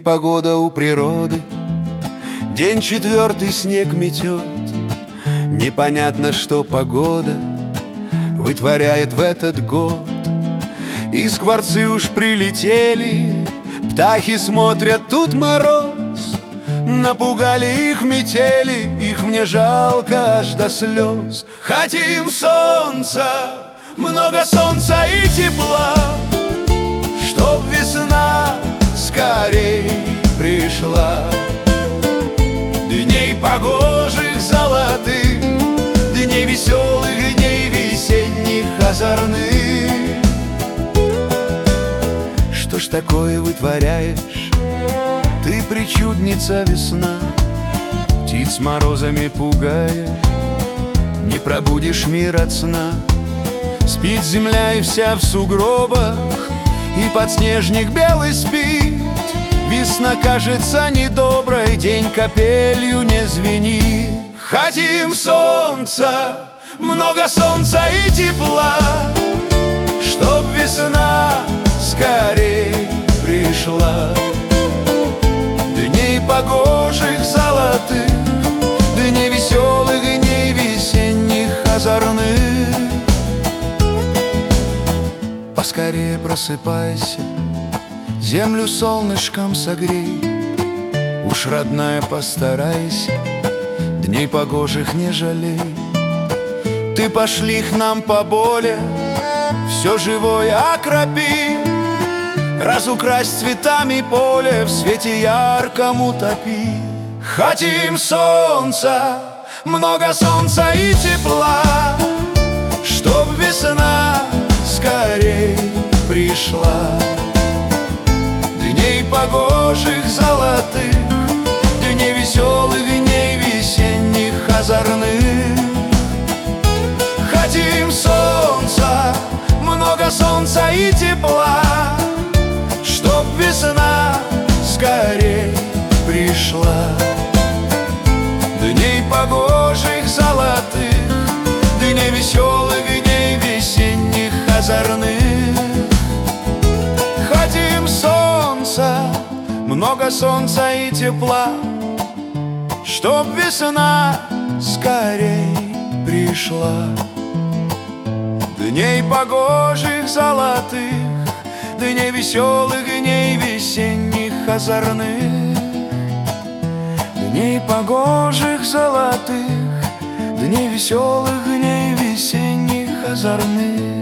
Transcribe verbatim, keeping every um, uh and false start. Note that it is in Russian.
непогода у природы, день четвертый снег метет. Непонятно, что погода вытворяет в этот год. И скворцы уж прилетели, птахи смотрят, тут мороз. Напугали их метели, их мне жалко аж до слез. Хотим солнца, много солнца и тепла, чтоб весна скорей пришла. Дней погожих золотых, дней веселых, дней весенних озорных. Что ж такое вытворяешь ты, причудница весна? Птиц морозами пугая, не пробудишь мир от сна. Спит земля и вся в сугробах, и подснежник белый спит. Весна кажется недоброй, день капелью не звенит. Хотим солнца, много солнца и тепла, чтоб весна скорей пришла. Дней погожих золотых, дней веселых, дней весенних озорных. Поскорее просыпайся, землю солнышком согрей. Уж, родная, постарайся, дней погожих не жалей. Ты пошли к нам поболе, все живое окропи. Разукрась цветами поле, в свете ярком утопи. Хотим солнца, много солнца и тепла, чтоб весна скорей пришла. Дней погожих золотых, дней веселых, дней весенних озорных. Хотим солнца, много солнца и тепла, чтоб весна скорей пришла. Дней погожих золотых, дней веселых, дней весенних озорных. Хотим солнца, много солнца и тепла, чтоб весна скорей пришла. Дней погожих золотых, дней веселых, дней весенних озорных. Дней погожих золотых, дней веселых, дней весенних озорных.